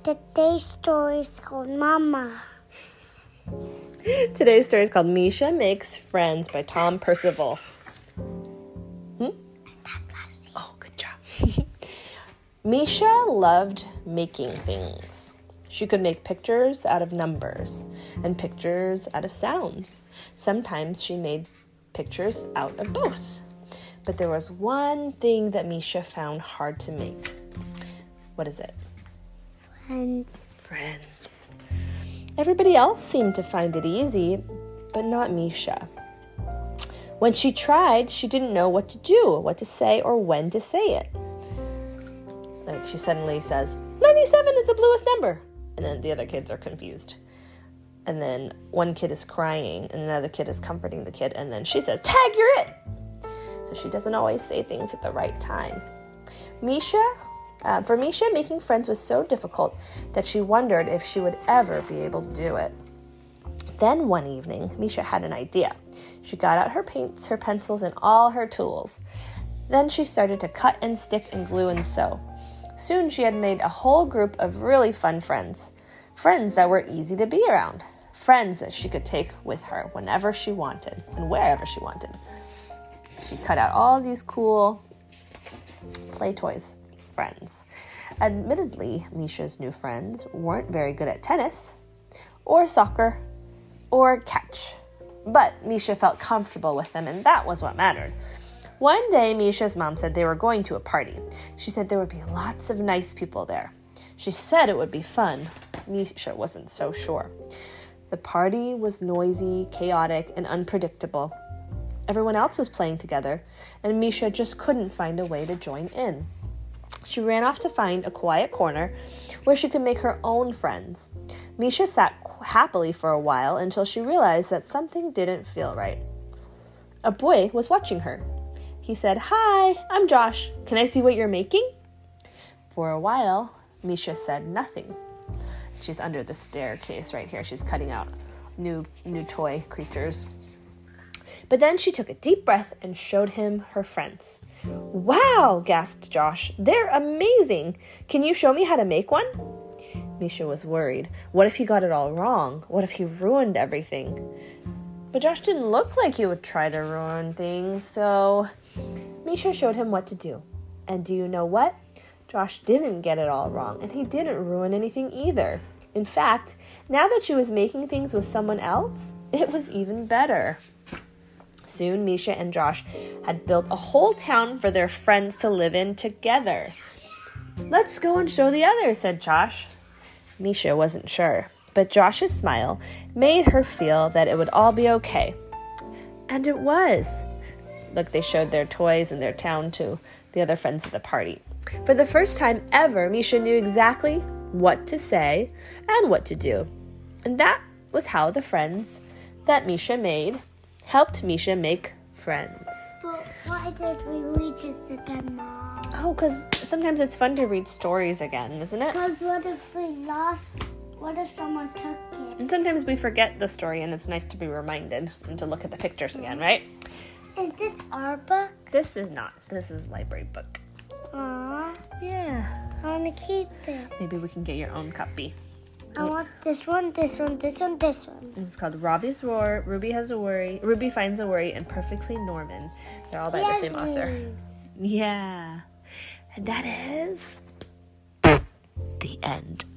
Today's story is called Mama. Today's story is called Misha Makes Friends by Tom Percival. Oh, good job. Misha loved making things. She could make pictures out of numbers and pictures out of sounds. Sometimes she made pictures out of both. But there was one thing that Misha found hard to make. What is it? Friends. Everybody else seemed to find it easy, but not Misha. When she tried, she didn't know what to do, what to say, or when to say it. Like she suddenly says, 97 is the bluest number. And then the other kids are confused. And then one kid is crying, and another kid is comforting the kid. And then she says, Tag, you're it. So she doesn't always say things at the right time. For Misha, making friends was so difficult that she wondered if she would ever be able to do it. Then one evening, Misha had an idea. She got out her paints, her pencils, and all her tools. Then she started to cut and stick and glue and sew. Soon she had made a whole group of really fun friends. Friends that were easy to be around. Friends that she could take with her whenever she wanted and wherever she wanted. She cut out all these cool play toys. Friends. Admittedly, Misha's new friends weren't very good at tennis or soccer or catch. But Misha felt comfortable with them, and that was what mattered. One day, Misha's mom said they were going to a party. She said there would be lots of nice people there. She said it would be fun. Misha wasn't so sure. The party was noisy, chaotic, and unpredictable. Everyone else was playing together, and Misha just couldn't find a way to join in. She ran off to find a quiet corner where she could make her own friends. Misha sat happily for a while until she realized that something didn't feel right. A boy was watching her. He said, Hi, I'm Josh. Can I see what you're making? For a while, Misha said nothing. She's under the staircase right here. She's cutting out new toy creatures. But then she took a deep breath and showed him her friends. Wow, gasped Josh. They're amazing. Can you show me how to make one? Misha was worried. What if he got it all wrong? What if he ruined everything? But Josh didn't look like he would try to ruin things, so Misha showed him what to do. And do you know what? Josh didn't get it all wrong, and he didn't ruin anything either. In fact, now that she was making things with someone else, it was even better. Soon, Misha and Josh had built a whole town for their friends to live in together. Let's go and show the others, said Josh. Misha wasn't sure, but Josh's smile made her feel that it would all be okay. And it was. Look, they showed their toys and their town to the other friends at the party. For the first time ever, Misha knew exactly what to say and what to do. And that was how the friends that Misha made helped Misha make friends. But why did we read this again, Mom? Oh, because sometimes it's fun to read stories again, isn't it? Because what if we lost? What if someone took it? And sometimes we forget the story, and it's nice to be reminded and to look at the pictures again, right? Is this our book? This is not. This is a library book. Aww, Yeah. I want to keep it. Maybe we can get your own copy. I want this one, this one, this one, this one. It's called Robbie's Roar, Ruby Has a Worry, Ruby Finds a Worry, and Perfectly Norman. They're all by the same author. Yeah. And that is the end.